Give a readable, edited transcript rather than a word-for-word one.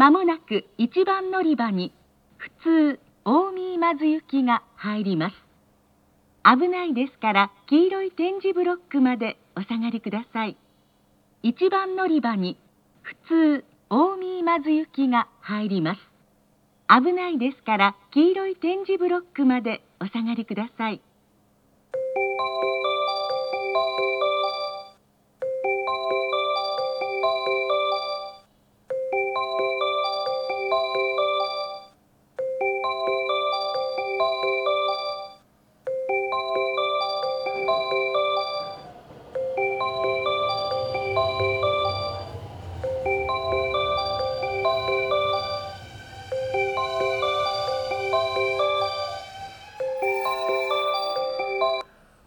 まもなく1番乗り場に普通近江今津行きが入ります。危ないですから黄色い点字ブロックまでお下がりください。1番乗り場に普通近江今津行きが入ります。危ないですから黄色い点字ブロックまでお下がりください。